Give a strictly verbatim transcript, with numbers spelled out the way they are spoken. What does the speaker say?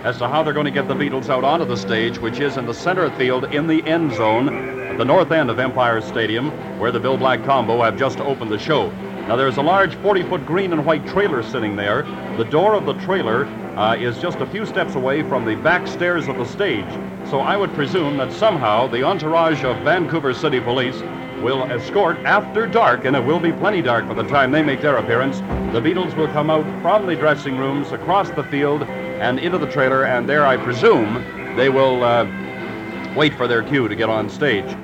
as to how they're going to get the Beatles out onto the stage, which is in the center field in the end zone at the north end of Empire Stadium, where the Bill Black Combo have just opened the show. Now, there's a large forty-foot green and white trailer sitting there. The door of the trailer uh, is just a few steps away from the back stairs of the stage. So I would presume that somehow the entourage of Vancouver City Police will escort after dark, and it will be plenty dark by the time they make their appearance. The Beatles will come out from the dressing rooms, across the field, and into the trailer, and there, I presume, they will uh, wait for their cue to get on stage.